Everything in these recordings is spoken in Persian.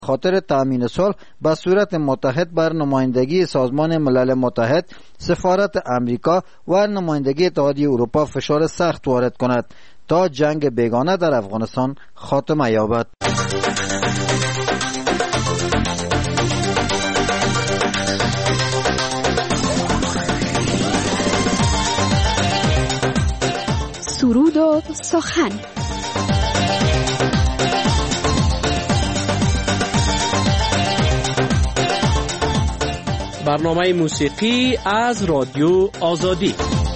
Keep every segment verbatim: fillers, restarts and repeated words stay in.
خاطر تأمین صلح به صورت متحد بر نمایندگی سازمان ملل متحد، سفارت امریکا و نمایندگی اتحادیه اروپا فشار سخت وارد کند تا جنگ بیگانه در افغانستان خاتمه یابد. سرود و سخن. برنامه موسیقی از رادیو آزادی.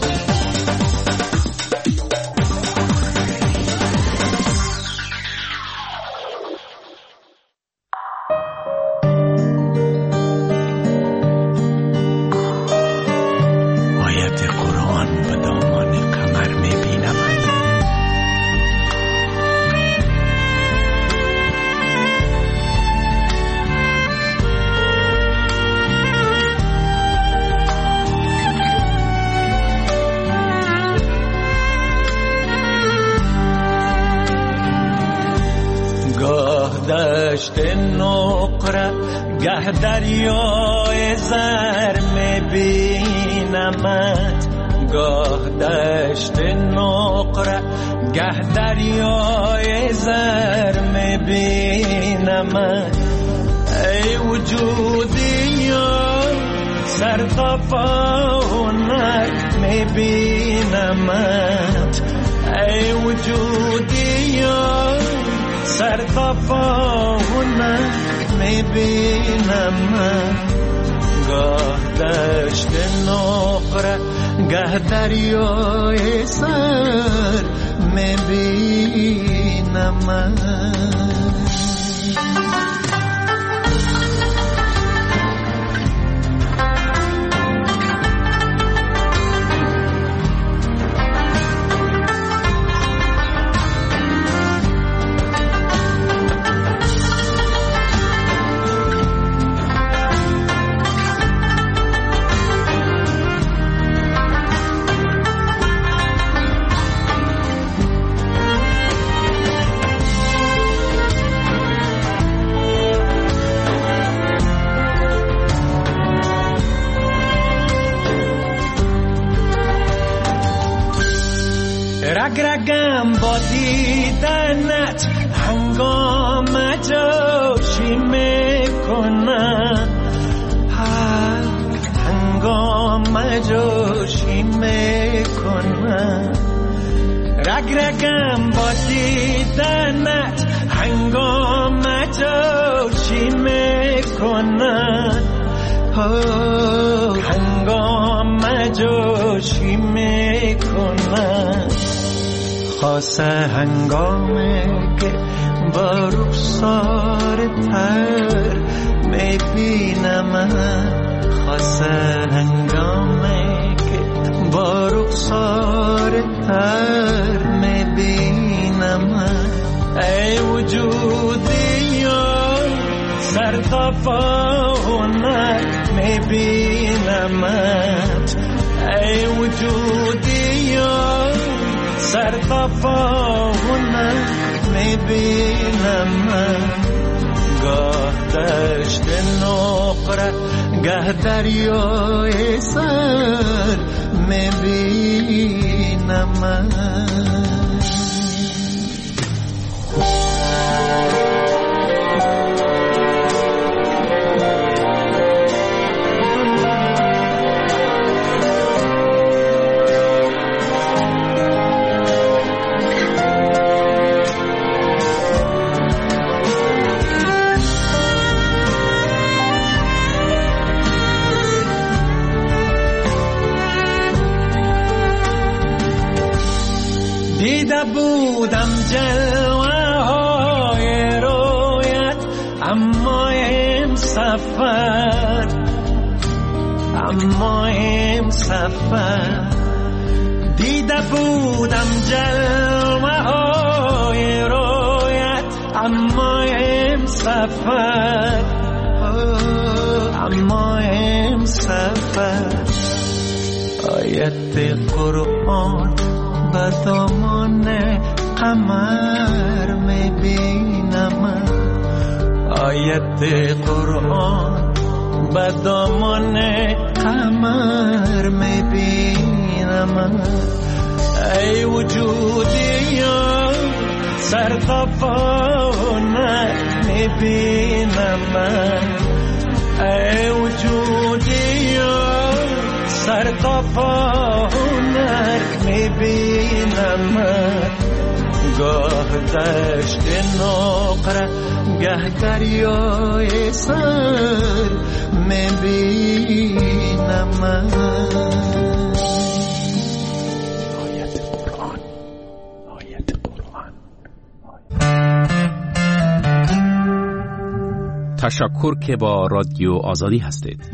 دشت نقره گه دریای زر میبینمت، گاه دشت نقره گه دریای زر میبینمت. ای وجودی یا سرطفانک میبینمت، ای وجودی یا سرطفانک میبینمت. گاه دشت نقره گه دریای سر میبینمت. رگ رگم با دیدنت هنگام جوشی میکنم، هنگام جوشی میکنم. رگ رگم با دیدنت هنگام جوشی میکنم، هنگام جوشی میکنم. خاصه هنگامی که با رخسار تر میبینم، خاصه هنگامی که با رخسار تر میبینم. ای وجودی یا سرطفانک میبینمت، ای وجودی یا سرطفانک میبینمت. گاه دشت نقره گه دریای سر میبینمت. دیده بودم جلوه های رویت، اما این سفر اما این سفر. دیده بودم جلوه های رویت، اما این سفر اما این سفر. آیت قرآن به دامان قمر میبینم، آیت قرآن به دامان قمر میبینم. ای وجودی سر تا پانک میبینم. ای وجودی سر تا پانک میبینم. گاه دشت نقره گه دریای سر میبینم. آیت قرآن، آیت قرآن. تشکر که با رادیو آزادی هستید.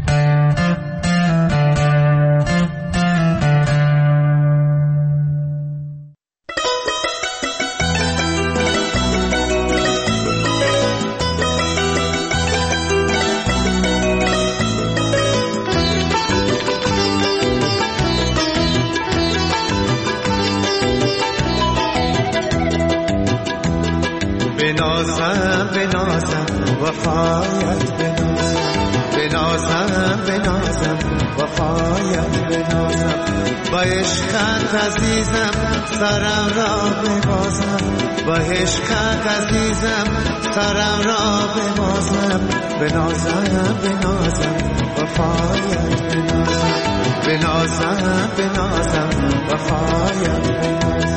بنازم بنازم وفایت بنازم. بنازم بنازم وفایت بنازم. با عشقت عزیزم سرم را ببازم. با عشقت عزیزم سرم را ببازم. بنازم بنازم وفایت بنازم. بنازم بنازم وفایت بنازم.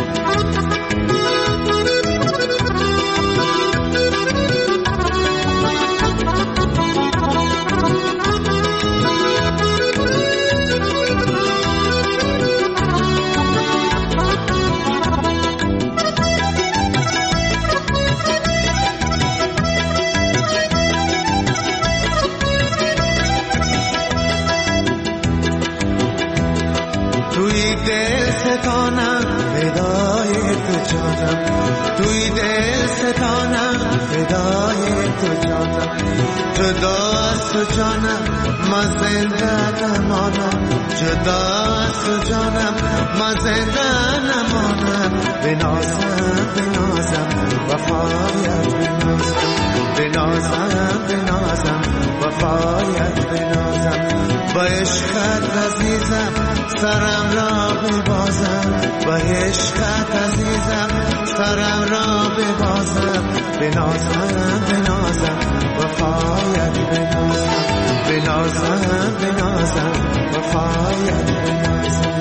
توی دل ستانم فدای تو جانم. توی دل ستانم فدای تو جانم. جدا از تو جانم من زنده نمانم. جدا از تو جانم من زنده نمانم. بنازم بنازم وفایت بنازم. بنازم بنازم وفایت بنازم. با عشقت عزیزم سرم را ببازم. با عشقت عزیزم سرم را ببازم. بنازم بنازم وفایت بنازم. بنازم بنازم وفایت بنازم.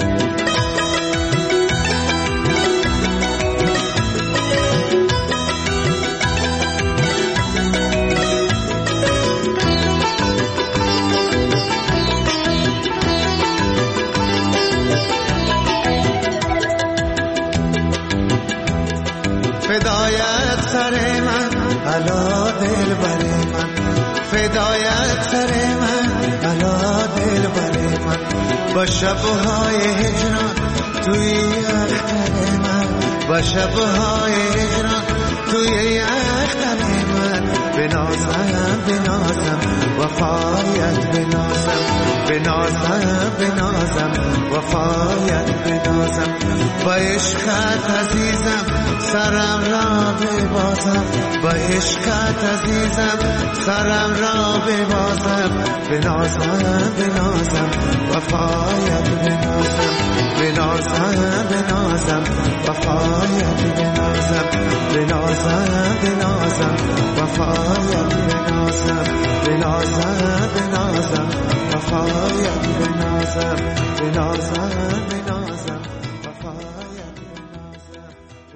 فدایت سر من علا دل بر من. فدایت سر من علا دل بر من. با شبهای هجران توی اختر من. با شبهای هجران توی اختر من. بنازم بنازم وفایت بنازم. بنازم بنازم وفایت بنازم. با عشقت عزیزم سرم را ببازم. با عشقت عزیزم سرم را ببازم. بنازم بنازم وفایت بنازم. بنازم بنازم وفایت بنازم. بنازم بنازم وفایت بنازم. بنازم بنازم وفایت بنازم. بنازم بنازم وفایت بنازم.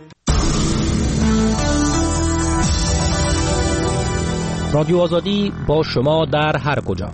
رادیو آزادی با شما در هر کجا.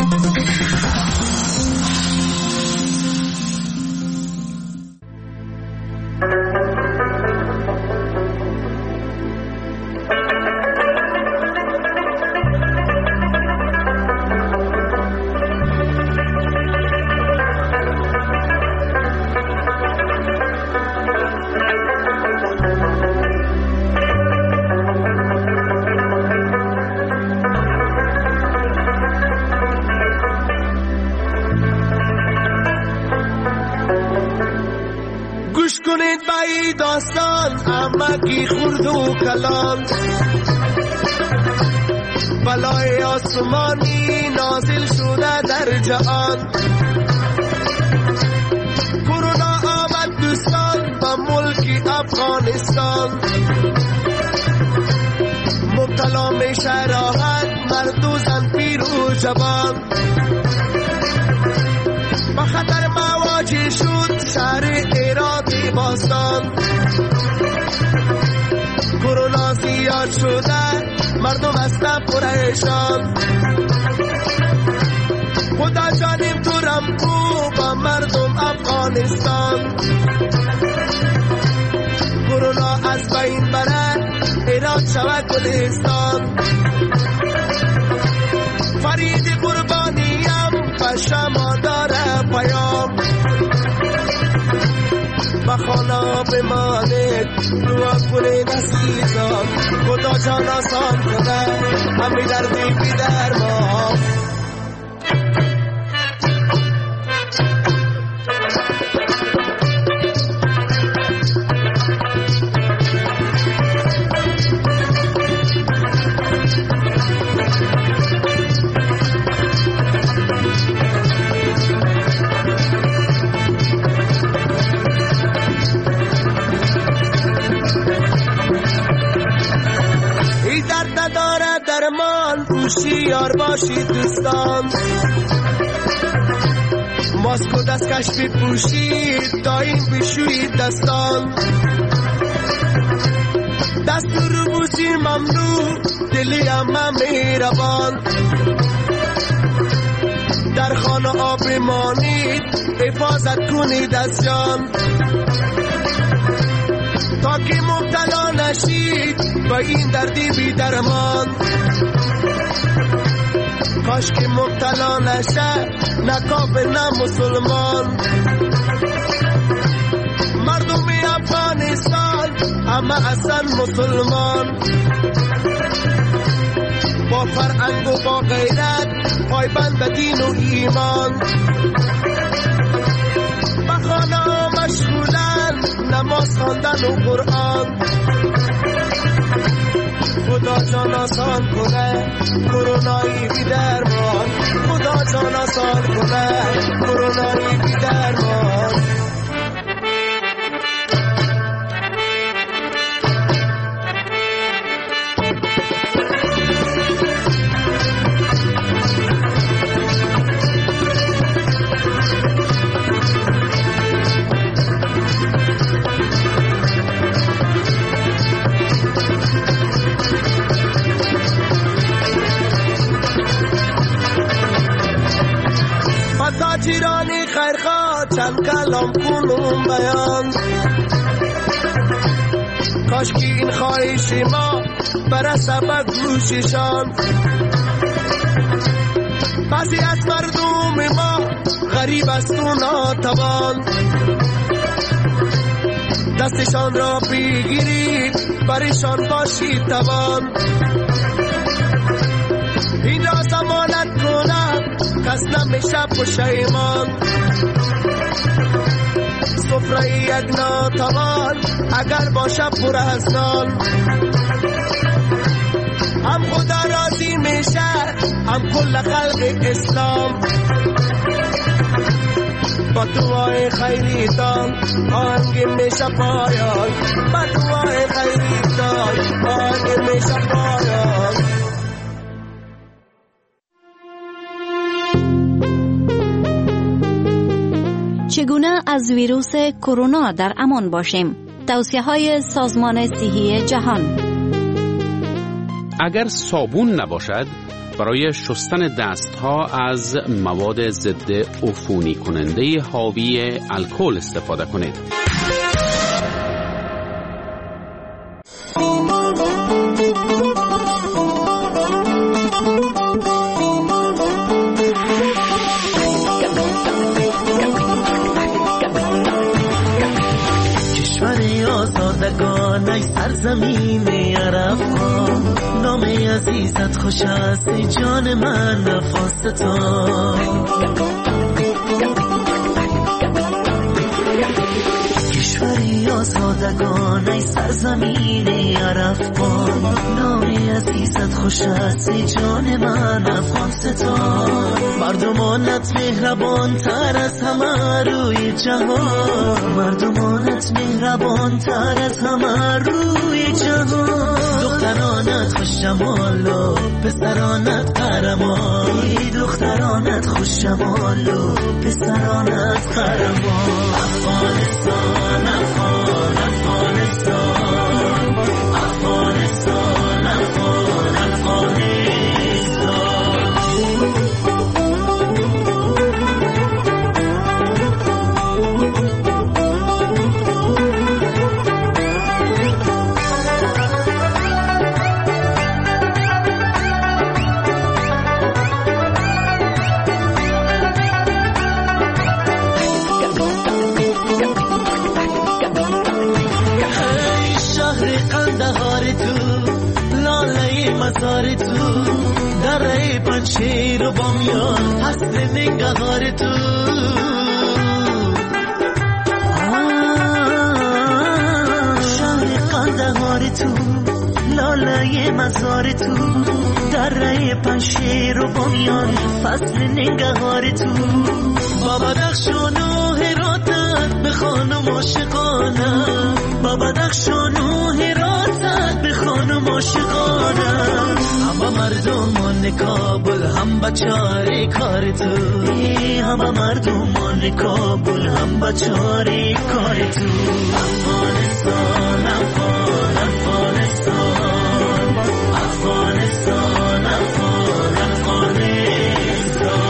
گوش کنید به این داستان، امکی خورد و کلان. بلای آسمانی نازل شده در جهان. کرونا آمد دوستان به ملک افغانستان، مبتلا میشه راحت مرد و زن پیر و جوان. با خطر مواجه شد شهر هرات باستان. کرونا زیاد شده مردم هستن پریشان. خدا جانیم تو رمکو با مردم افغانستان. کرونا از بین بره هرات شود گلستان. فرید قربانیم به شما داره پیام، به خانه بمانید دعا کنید عزیزان. خدا جان آسان کنه همی دردی بی درمان. هوشیار باشید دوستان، ماسک و دستکش بپوشید دایم بشویید دستان. دستور رو بوسید ممنوع دلی همه مهربان. در خانه آب بمانید حفاظت کنید از جان، تا که مبتلا نشید با این دردی بی درمان. کاش که مبتلا نشه نه کافر نه مسلمان. مردم افغانستان همه اصلا مسلمان، با فرهنگ و با غیرت پایبند به دین و ایمان. به خانه مشغولن نماز خواندن و قرآن. خدا جان آسان کنه کرونایی بی درمان. خدا جان آسان کنه کرونایی بی درمان. تاجرانی خیرخواه چند کلام کنم بیان، کاش که این خواهش ما برسه به گوششان. بعضی از مردم ما غریب است و ناتوان، دستشان را بگیرید برشان باشید توان. این را ضمانت کنم کس نمیشه پشیمان. سفره یک ناتوان اگر باشه پر از نان، هم خدا راضی میشه هم کل خلق اسلام. با دعای خیریتان آهنگ میشه پایان. با دعای خیریتان آهنگ میشه پایان. چگونه از ویروس کرونا در امان باشیم؟ توصیه‌های سازمان صحی جهان. اگر صابون نباشد برای شستن دستها از مواد ضد عفونی کننده حاوی الکل استفاده کنید. آزادگان سرزمین عرفان، نام عزیزت خوش است ای جان من نفس تو. کشوری آزادگان ای سرزمین عرفان نام عزیزت خوش است ای جان من افغانستان مردمانت مهربان تر از همه روی جهان مردمانت مهربان تر از همه روی جهان دخترانت خوش جمال و پسرانت قهرمان دخترانت خوش جمال و پسرانت قهرمان افغانستان افغان افغانستان افغانستان افغان افغانستان مزار تو دره پنشیر و بامیان حسن نگهار تو شهر قندهار تو لاله مزار تو دره پنشیر و بامیان فصل نگهار تو بابا دخشان و هراتت به خانم عاشقانه بابا دخشان و هراتت به خانم عاشقانه همه مردمان کابل هم بچاره کار تو همه مردمان کابل هم بچاره کار تو افغانستان افغان افغانستان افغانستان افغان افغانستان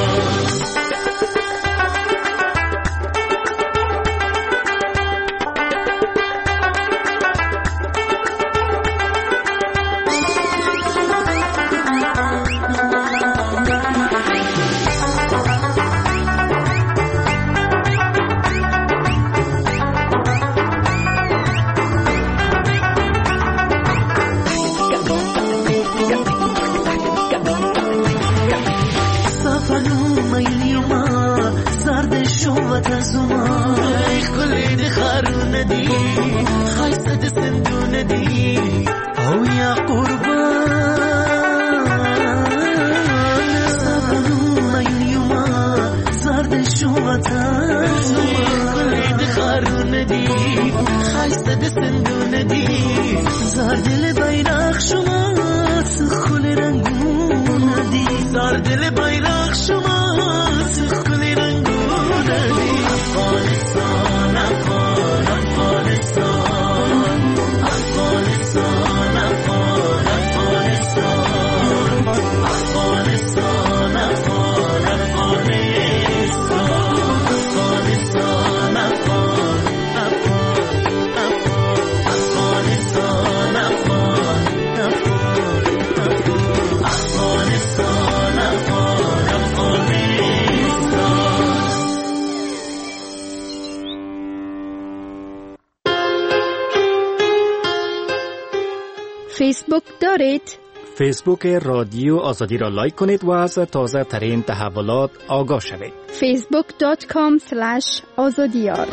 فیسبوک دارید؟ فیسبوک رادیو آزادی را لایک کنید و از تازه ترین تحولات آگاه شوید. فیسبوک دات کام اسلش آزادیار.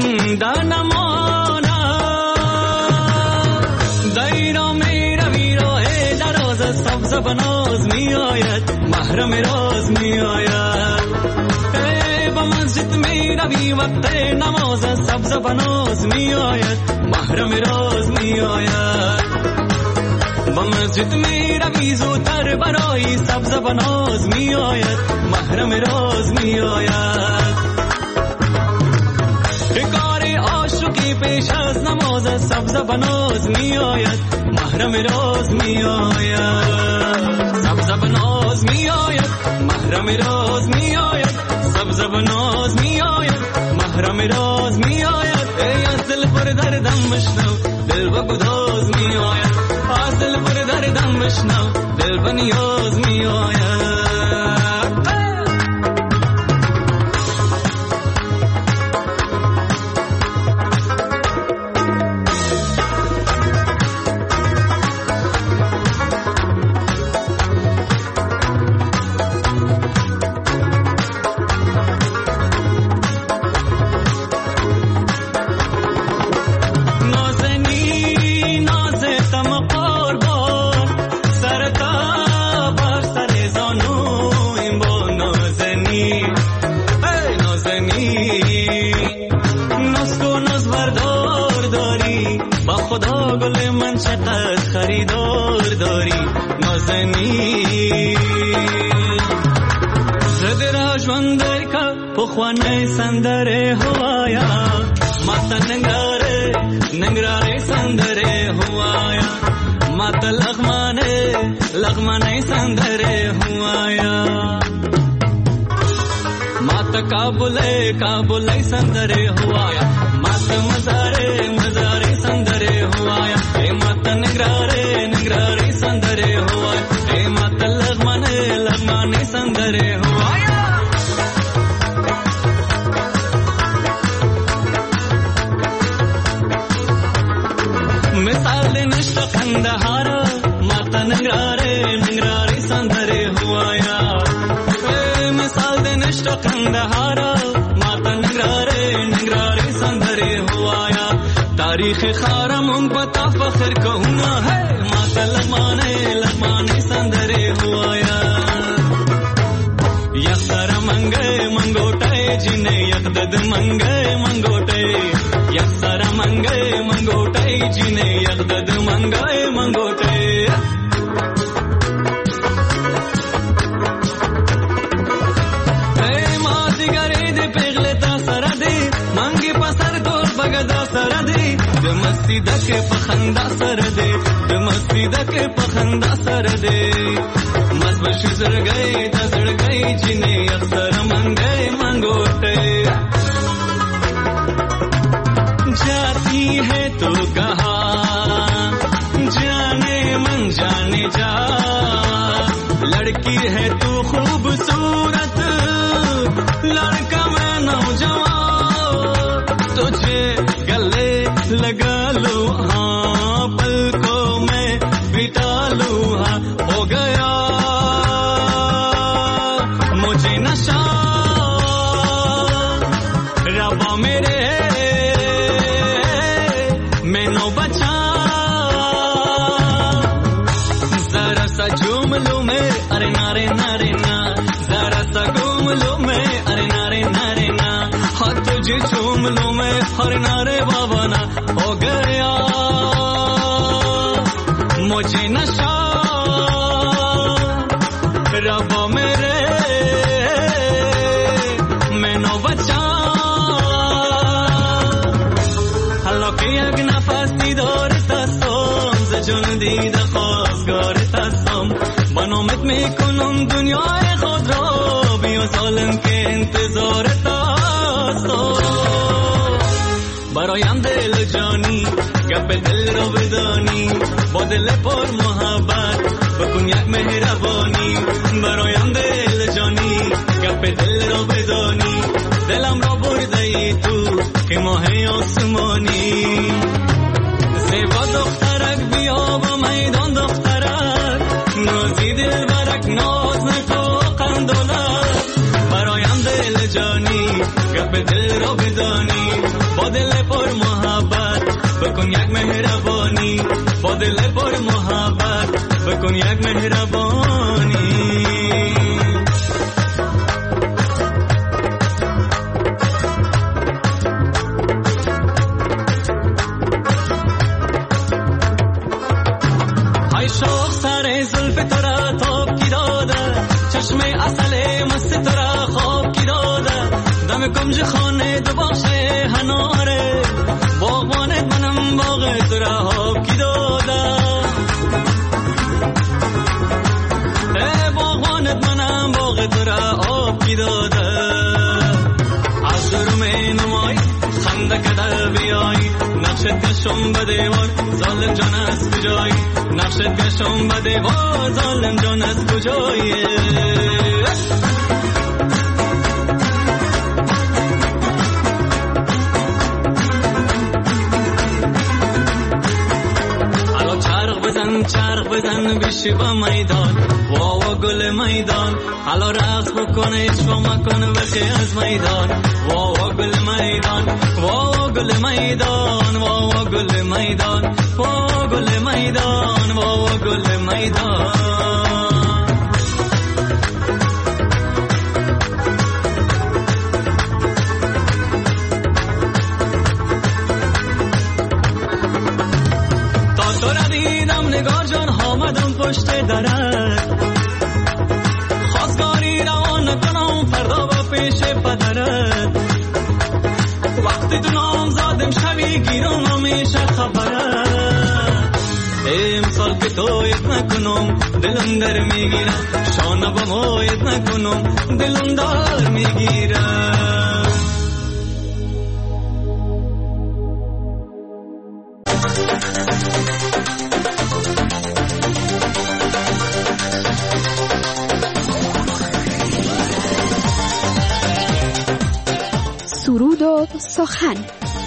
Daira mera vira سبز بناز می آید محرم راز می آید با مسجد می روی وقت نماز سبز بناز می آید محرم راز می آید با مسجد می روی زودتر برای سبز بناز می آید محرم راز می آید کار عاشقی پیش از نماز سبز بناز می آید محرم راز می آید سبز بناز می آید محرم راز می آید سبز بناز می آید محرم راز می آید ای از دل پر دردم بشنو دل با گداز می آید از دل پر دردم بشنو دل با نیاز می آید خریدار داری نازنی زد راجوانده که پخوانه سندره هوایا ماتا ننگاره ننگراره سندره هوایا ماتا لغمانه لغمانه سندره هوایا ماتا کابله کابله سندره هوایا ماتا مزاره مزاره سندره هوایا ماتا نگراره نگراره سندره هوایا اے ماتا لغمانه لغمانه سندره هوایا مثال نشت قندهارا ماتا نگراره نگراره سندره هوایا مثال نشت قندهارا ماتا نگراره نگراره سندره هوایا تاریخ خارم ان پتا فخر کہونا ہے ماتا لغمانے لغمانے سندرے ہوایا یک سر منگے منگوٹے جنہیں یک دد منگے منگوٹے یک سر منگے منگوٹے جنہیں یک دد منگے منگوٹے اے ماتی گرے دے پیغلے تا سر دے منگی پسر دور بگدا سر دے د مستی دکه پخندا سر دے د مستی دکه پخندا سر دے مز بش زړګي د زړګي جنې اختر منګي منګوټه جاتی ہے تو کہاں جانے من جانے جا لڑکی ہے تو خوبصورت لڑکا میں نوجوان تجھے گلے لگا لو ہاں پلکوں میں بٹا لو ہاں ہو گیا مجھے نشہ ربا میرے میں نو بچا ذرا سا جھوم لوں میں ارے نارے نارے نا ذرا سا گھوم لوں میں ارے نارے نارے نا ہاتھ تجھے چوم لوں میں ہر نارے بابا نا ہو گیا مجھے نشہ ربا میرے میں نو بچا حالا که یک نفس دیدارت هستم ز جون دیده خواستگارت هستم با نامت میکنم دنیای خود را بیا ظالم که انتظارت هستم برایم دل جانی گپ دل را بدانی با دل پر محبت بکن یک مهربانی برایم دل جانی گپ دل را بدانی دلم را برده ای تو که ماه آسمانی زیبا دخترک بیا با میدان دخترک نازی دل برک ناز نکو قندولک برایم دل جانی گپ دل را بدانی با دل پر محبت بکن یک مهربانی با دل پر محبت بکن یک مهربانی. های شوق سر زلف تو را تاب کی داده، چشم اصل مست تو را خواب کی داده، دم کنج خانه دو باشه هناره، باغبانت منم باغ تو را آب کی داده، ای باغبانت منم باغ تو را آب کی داده. از درم نمای خنده کده بیایی، نقشت گشم به دیوار ظالم جان از کجایی، نقشت گشم به دیوار ظالم جان از کجایی. حالا چرخ بزن چرخ بزن بشی با میدان، واوا گل میدان، حالا رقص بکن عشق مکن بخی از میدان، واوا گل میدان، واوا گل میدان، واوا گل میدان، واوا گل میدان، واوا گل میدان. تا تو را دیدم نگار جان آمدم پشت درت، خواستگاری روان نکنم فردا با پیش پدرت، وقتی تو نام زادم شوی گیرم همیشه خبرت، امسال که تویت نکنم دلم در میگیرم، شانه با مویت نکنم دلم در میگیرم. سرود و سخن.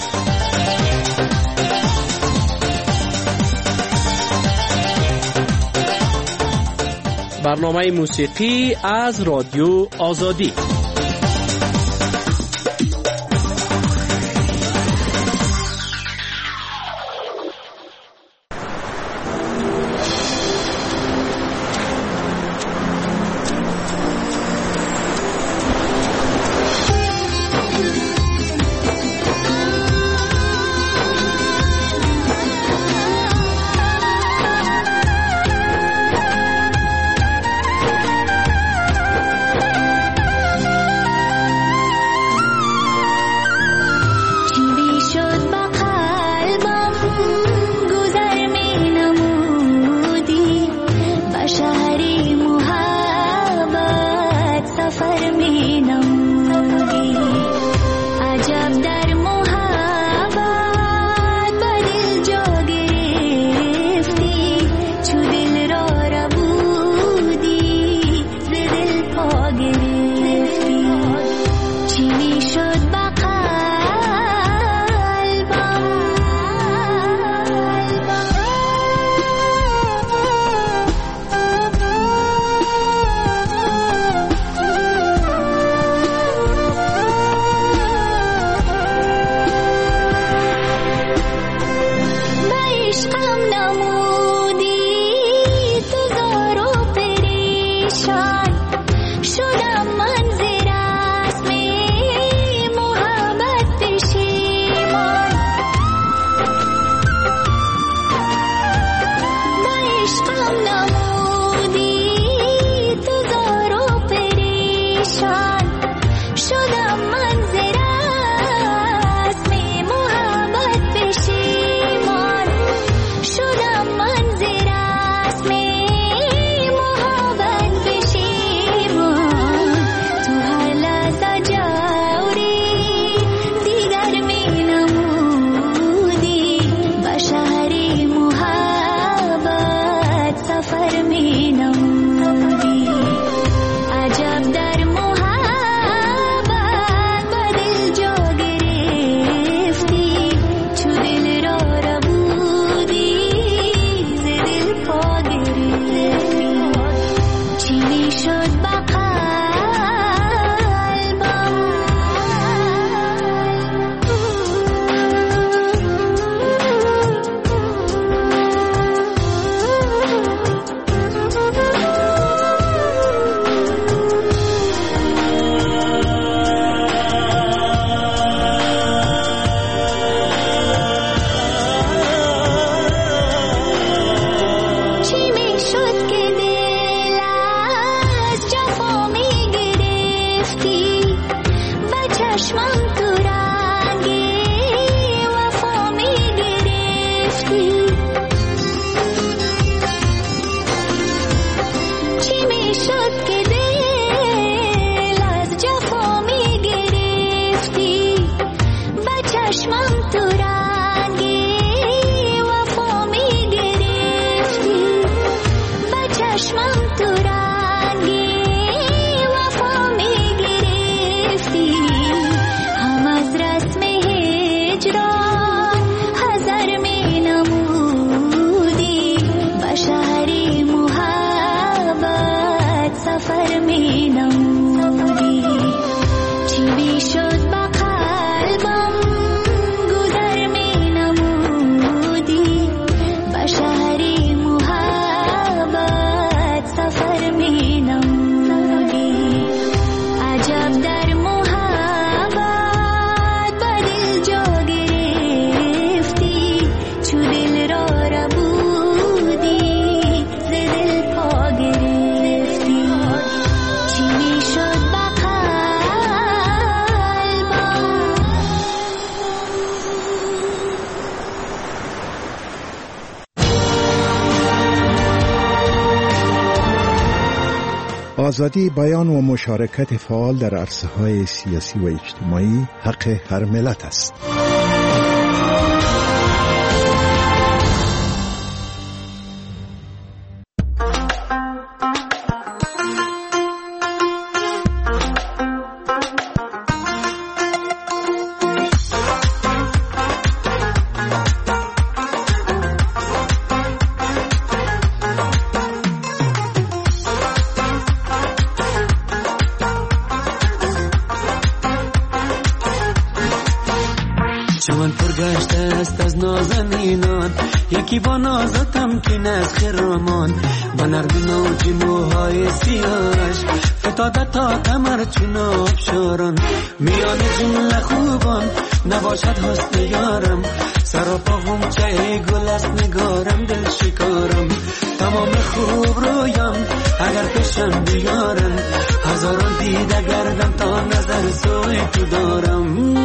برنامه موسیقی از رادیو آزادی. چشمم تو رنگی وفا می گرفتی، چی می شد که دل از جفا می گرفتی، با چشمم تو رنگی وفا می گرفتی، با چشمم تو رنگی وفا می گرفتی، هم از رسم هجران حذر می نمودی، با شهر محبت سفر می نمودی، چی می شد با قلبم گذر می نمودی، با شهر محبت سفر می نمودی، عجب در محبت با دل جا گرفتی، چو دل را ربودی ز دل پا گرفتی، چی می شد با قلبم. آزادی بیان و مشارکت فعال در عرصه‌های سیاسی و اجتماعی حق هر ملت است. چمن پرگشته است از نازنینان، یکی با ناز تمکین از خرامان، با نرمی موج موهای سیاهش فتاده تا کمر چون آبشاران، میان جمله خوبان نباشد حسن یارم، سراپا غنچه گل است نگارم دل شکارم، تمام خوب رویم اگر پیشم بیارم، هزاران دیده گردم تا نظر سوی تو دارم.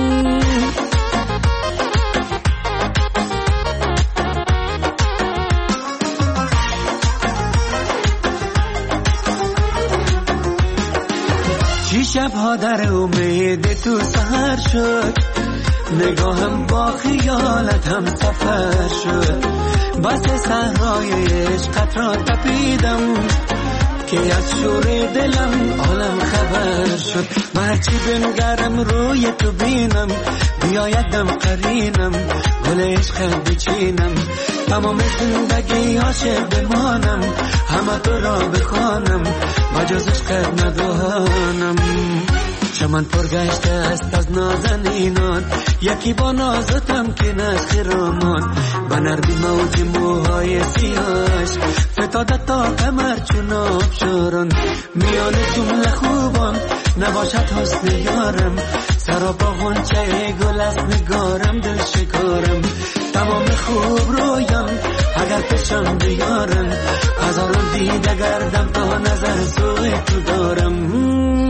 چی شبها در امید تو سهر شد، نگاهم با خیالت هم سفر شد، بس صحرای عشقت را تپیدم که از شور دلم عالم خبر شد، هرچی بنگرم روی تو بینم بیایدم قرینم گل عشقت بچینم، تمام زندگی عاشق بمانم، همه تو را بخوانم مجاز عشقت ندانم. چمن پرگشته است از نازنینان، یکی با ناز و تمکین از خرامان، با نرمی موج موهای سیاهش فتاده تا کمر چون آبشاران، میان جمله خوبان نباشد حسن یارم، سراپا غنچه گل است نگارم دل شکارم، تمام خوب رویم اگر پیشم بیارم، هزاران دیده گردم تا نظر سوی تو دارم.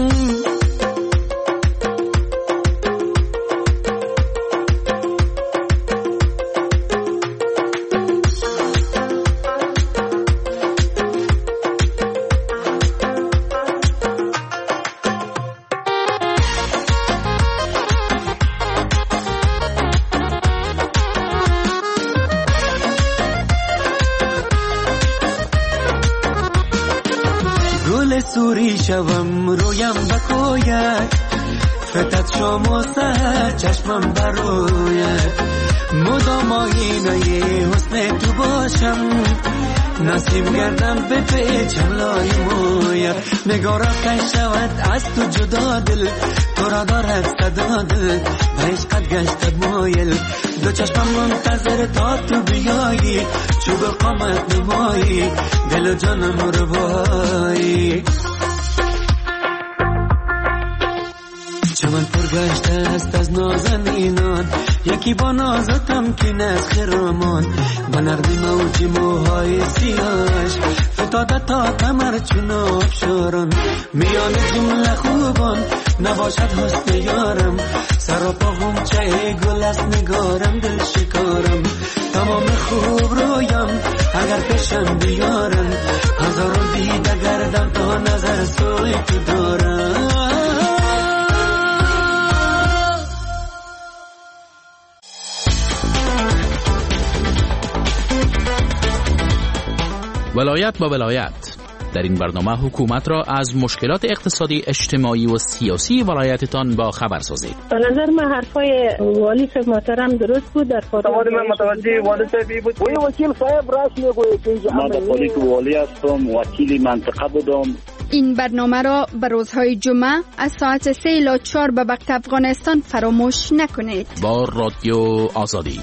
سوری شوم رویم بکوید، فتت شام و سهر چشمم بروید، مدام آینه حسن تو باشم، نسیم گردم به پیچم لای موید، نگارا کش شود از تو جدا دل، تو را دارد صدا دل، به عشقت گشتد مایل، دو چشمم منتظر تا تو بیایی، چوب قامت نمایی دل و جانم رو بایی. چمن پرگشته است از نازنینان، یکی با ناز و تمکین از خرامان، با نرمی موج موهای سیاهش فتاده تا کمر چون آبشاران، میان جمله خوبان نباشد حسن یارم، ولایت با ولایت. در این برنامه حکومت را از مشکلات اقتصادی، اجتماعی و سیاسی ولایتتان با خبر سازید. به نظر من حرفای والی صاحب محترم درست بود. در سوال من متوجه والی صاحبی بود. وی وکیل صاحب راست میگوید که من در حالی که والی هستم، وکیل منطقه بودم. این برنامه را به روزهای جمعه از ساعت سه الی چهار به وقت افغانستان فراموش نکنید. با رادیو آزادی.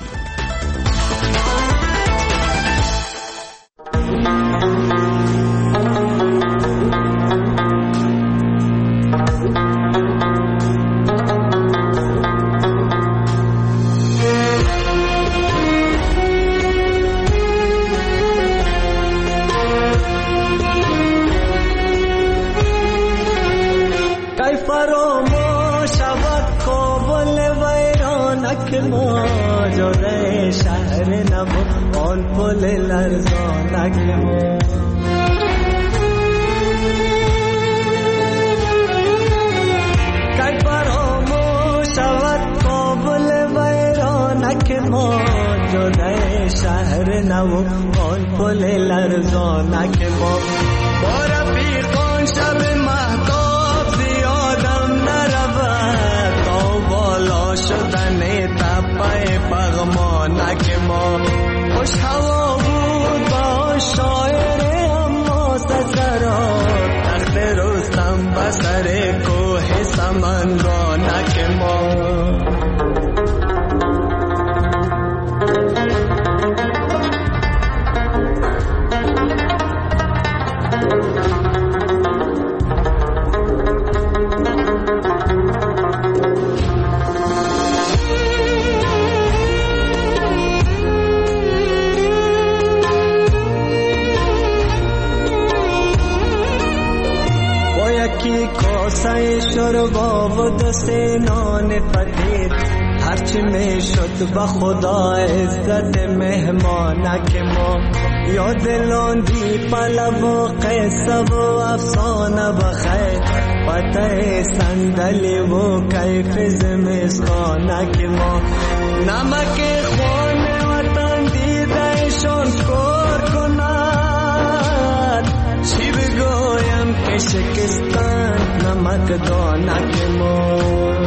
با خدا عزت مهمانک ما یا دلاندی پلو و قصه و افسانه بخیر پته صندلی و کیف زمستانک ما نمک خانه وطن دیدهشان کار کند چی بگویم که شکستن نمک دانک ما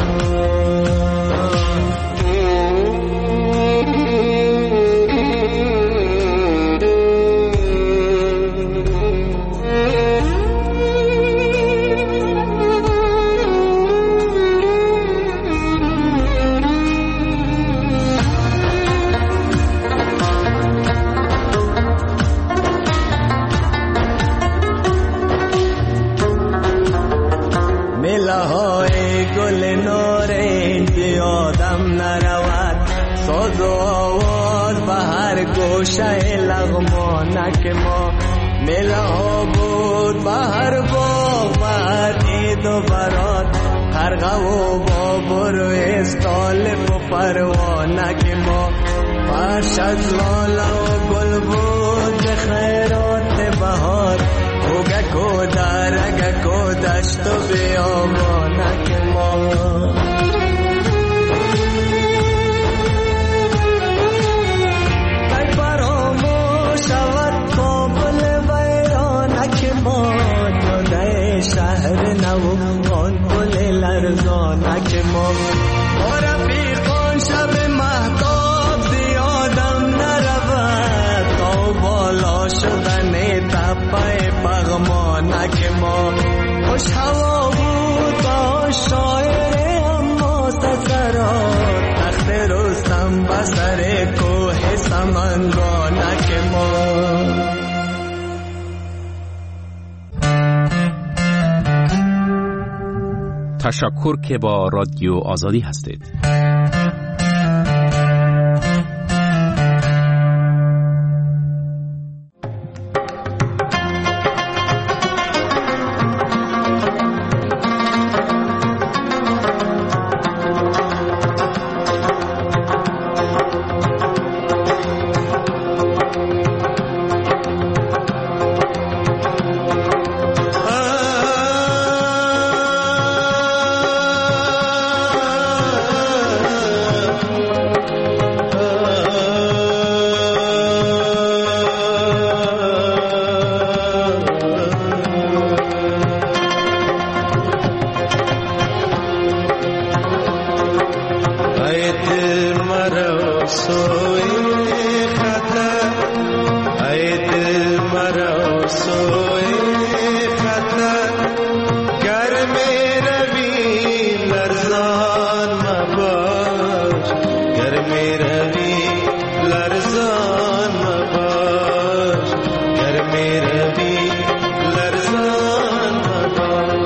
گوشه لغمانک ما ملا بود بهر باغ بهر عید و برات خرقه و بابر و استالف و پروانک ما فرش از لاله و گل بود خیرات بهار اوگک و درگک و دشت و بیابانک ما شهر نو آن گل لرزانک ما و رفیقان شب مهتاب زیادم نرود تا بالا شدن تپه پغمانک ما خوش هوا بود با شاعر اما سسرات تخت رستم بسر کوه سمنگانک ما تشکر که با رادیو آزادی هستید. सोए खतर ऐ दिल मरो सोए खतर घर में रवि लरजान मबाश घर में रवि लरजान मबाश घर में रवि लरजान मबाश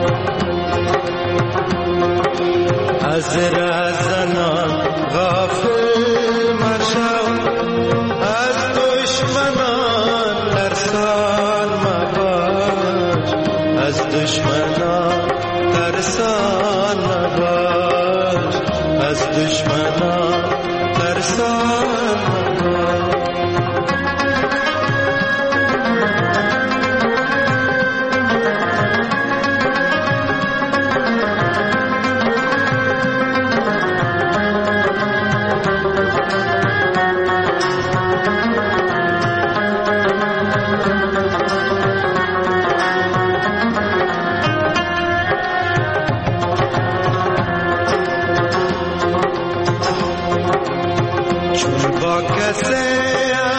हजरा जना غافل مرشو از دشمنان ترسان مباش از دشمنان ترسان مباش از دشمنان ترسان مباش کسی